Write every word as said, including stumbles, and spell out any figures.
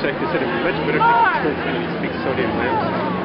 also consider, imagine we don't take small quantities of big sodium lamps.